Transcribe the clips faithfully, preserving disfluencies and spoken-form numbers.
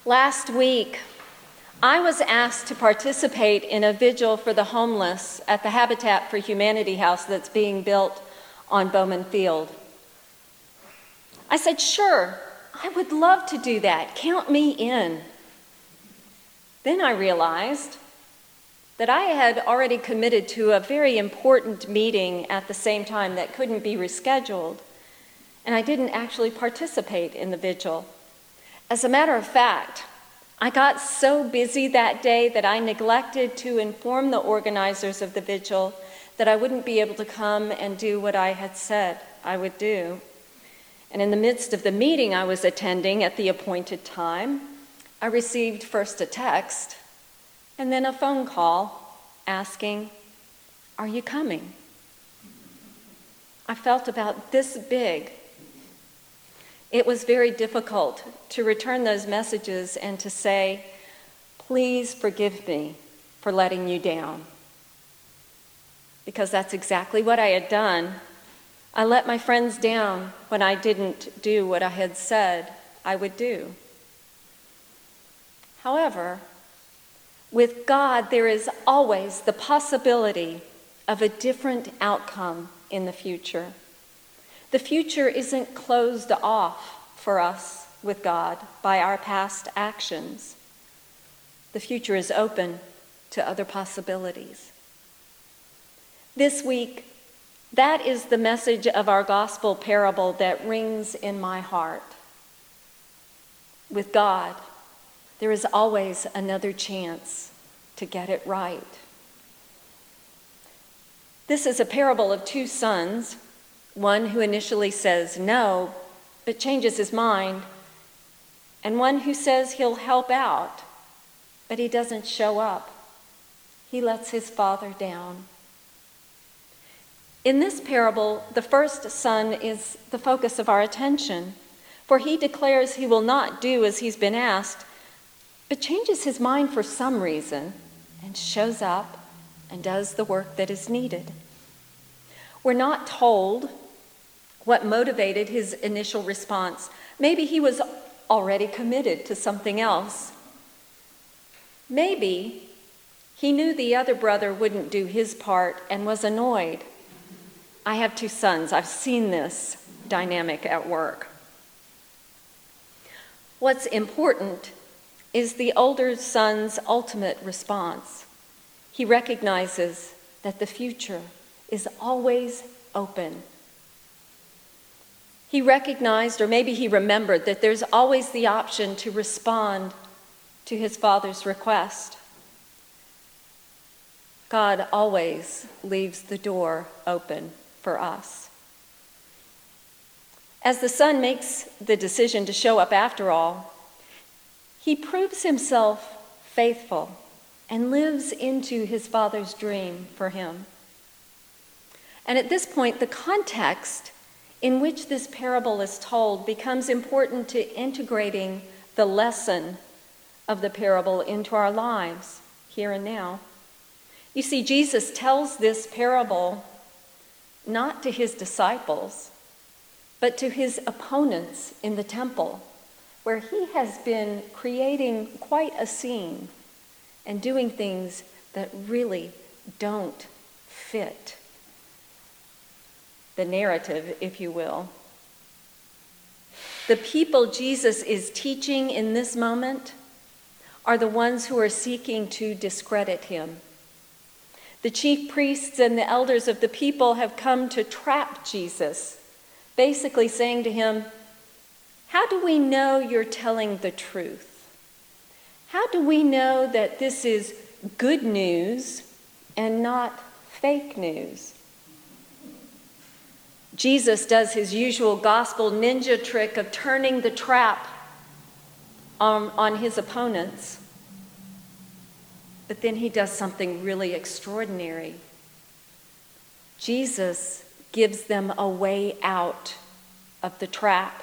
Last week, I was asked to participate in a vigil for the homeless at the Habitat for Humanity house that's being built on Bowman Field. I said, sure, I would love to do that. Count me in. Then I realized that I had already committed to a very important meeting at the same time that couldn't be rescheduled, and I didn't actually participate in the vigil. As a matter of fact, I got so busy that day that I neglected to inform the organizers of the vigil that I wouldn't be able to come and do what I had said I would do. And in the midst of the meeting I was attending at the appointed time, I received first a text and then a phone call asking, "Are you coming?" I felt about this big. It was very difficult to return those messages and to say, "Please forgive me for letting you down." Because that's exactly what I had done. I let my friends down when I didn't do what I had said I would do. However, with God, there is always the possibility of a different outcome in the future. The future isn't closed off for us with God by our past actions. The future is open to other possibilities. This week, that is the message of our gospel parable that rings in my heart. With God, there is always another chance to get it right. This is a parable of two sons, one who initially says no, but changes his mind, and one who says he'll help out, but he doesn't show up. He lets his father down. In this parable, the first son is the focus of our attention, for he declares he will not do as he's been asked, but changes his mind for some reason and shows up and does the work that is needed. We're not told what motivated his initial response. Maybe he was already committed to something else. Maybe he knew the other brother wouldn't do his part and was annoyed. I have two sons. I've seen this dynamic at work. What's important is the older son's ultimate response. He recognizes that the future is always open. He recognized, or maybe he remembered, that there's always the option to respond to his father's request. God always leaves the door open for us. As the son makes the decision to show up after all, he proves himself faithful and lives into his father's dream for him. And at this point, the context in which this parable is told becomes important to integrating the lesson of the parable into our lives here and now. You see, Jesus tells this parable not to his disciples, but to his opponents in the temple, where he has been creating quite a scene and doing things that really don't fit the narrative, if you will. The people Jesus is teaching in this moment are the ones who are seeking to discredit him. The chief priests and the elders of the people have come to trap Jesus, basically saying to him, "How do we know you're telling the truth? How do we know that this is good news and not fake news?" Jesus does his usual gospel ninja trick of turning the trap on, on his opponents. But then he does something really extraordinary. Jesus gives them a way out of the trap.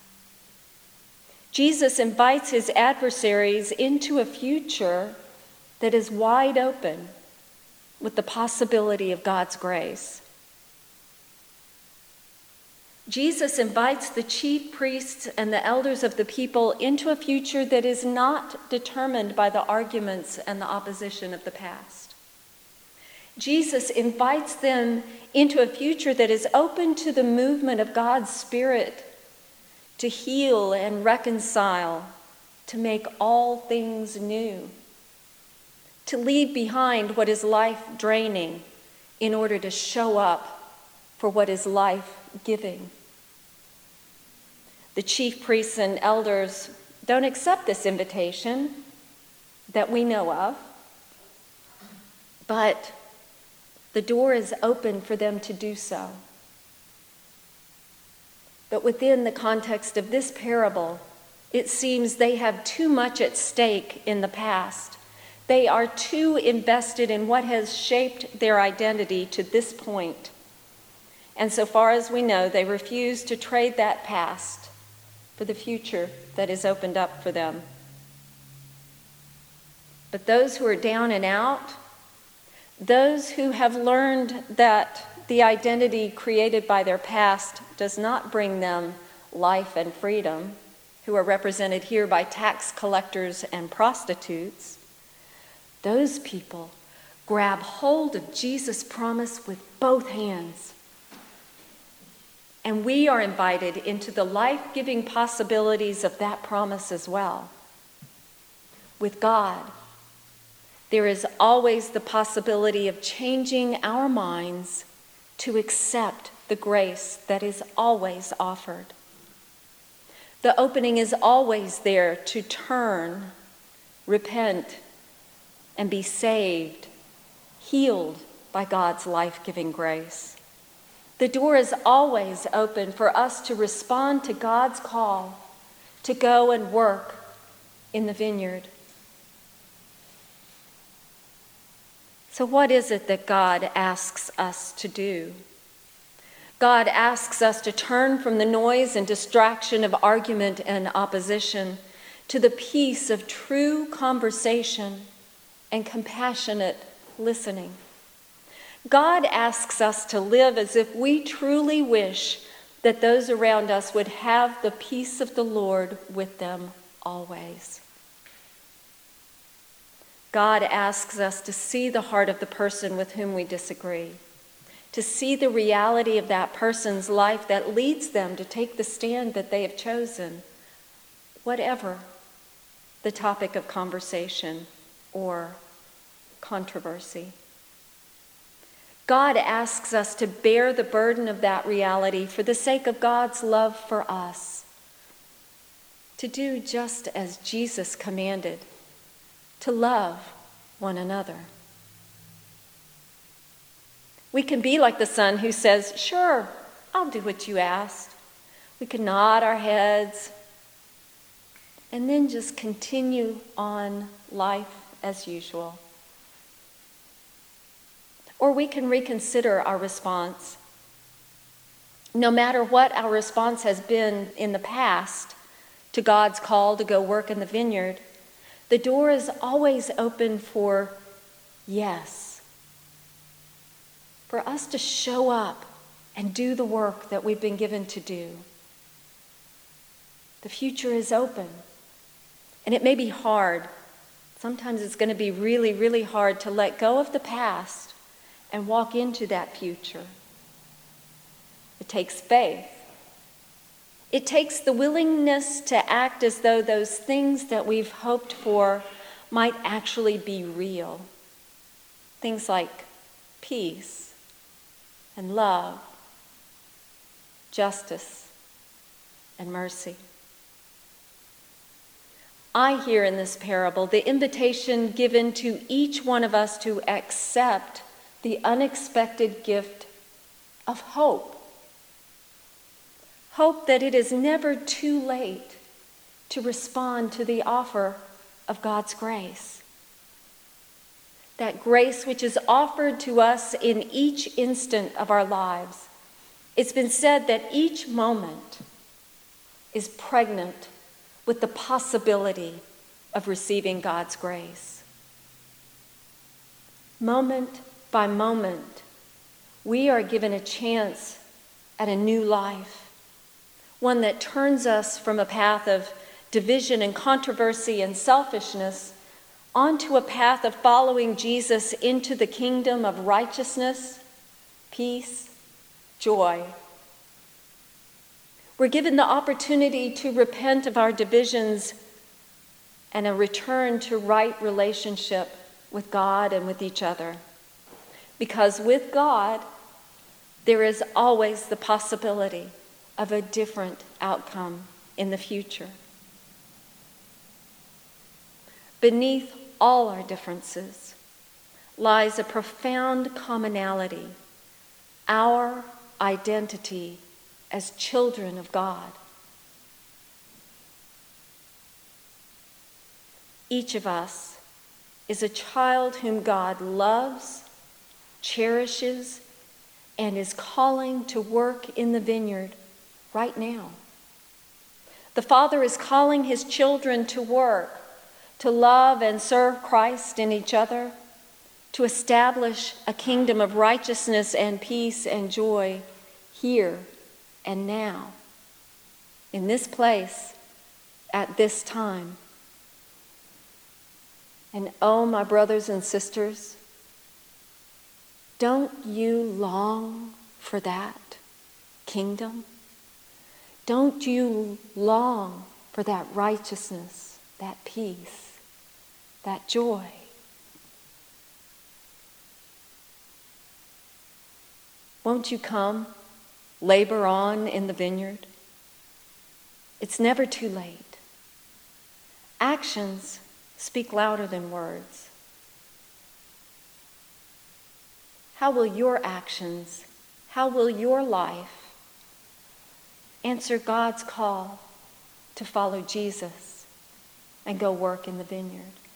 Jesus invites his adversaries into a future that is wide open with the possibility of God's grace. Jesus invites the chief priests and the elders of the people into a future that is not determined by the arguments and the opposition of the past. Jesus invites them into a future that is open to the movement of God's Spirit to heal and reconcile, to make all things new, to leave behind what is life-draining in order to show up for what is life-giving. The chief priests and elders don't accept this invitation that we know of, but the door is open for them to do so. But within the context of this parable, it seems they have too much at stake in the past. They are too invested in what has shaped their identity to this point. And so far as we know, they refuse to trade that past for the future that is opened up for them. But those who are down and out, those who have learned that the identity created by their past does not bring them life and freedom, who are represented here by tax collectors and prostitutes, those people grab hold of Jesus' promise with both hands. And we are invited into the life-giving possibilities of that promise as well. With God, there is always the possibility of changing our minds to accept the grace that is always offered. The opening is always there to turn, repent, and be saved, healed by God's life-giving grace. The door is always open for us to respond to God's call to go and work in the vineyard. So what is it that God asks us to do? God asks us to turn from the noise and distraction of argument and opposition to the peace of true conversation and compassionate listening. God asks us to live as if we truly wish that those around us would have the peace of the Lord with them always. God asks us to see the heart of the person with whom we disagree, to see the reality of that person's life that leads them to take the stand that they have chosen, whatever the topic of conversation or controversy. God asks us to bear the burden of that reality for the sake of God's love for us, to do just as Jesus commanded, to love one another. We can be like the son who says, "Sure, I'll do what you asked." We can nod our heads and then just continue on life as usual. Or we can reconsider our response. No matter what our response has been in the past to God's call to go work in the vineyard, the door is always open for yes. For us to show up and do the work that we've been given to do. The future is open. And it may be hard. Sometimes it's going to be really, really hard to let go of the past and walk into that future. It takes faith. It takes the willingness to act as though those things that we've hoped for might actually be real. Things like peace and love, justice and mercy. I hear in this parable the invitation given to each one of us to accept the unexpected gift of hope. Hope that it is never too late to respond to the offer of God's grace. That grace which is offered to us in each instant of our lives. It's been said that each moment is pregnant with the possibility of receiving God's grace. Moment by moment, we are given a chance at a new life, one that turns us from a path of division and controversy and selfishness onto a path of following Jesus into the kingdom of righteousness, peace, joy. We're given the opportunity to repent of our divisions and a return to right relationship with God and with each other. Because with God, there is always the possibility of a different outcome in the future. Beneath all our differences lies a profound commonality, our identity as children of God. Each of us is a child whom God loves, cherishes, and is calling to work in the vineyard right now. The Father is calling his children to work, to love and serve Christ in each other, to establish a kingdom of righteousness and peace and joy here and now, in this place, at this time. And oh, my brothers and sisters, don't you long for that kingdom? Don't you long for that righteousness, that peace, that joy? Won't you come, labor on in the vineyard? It's never too late. Actions speak louder than words. How will your actions, how will your life answer God's call to follow Jesus and go work in the vineyard?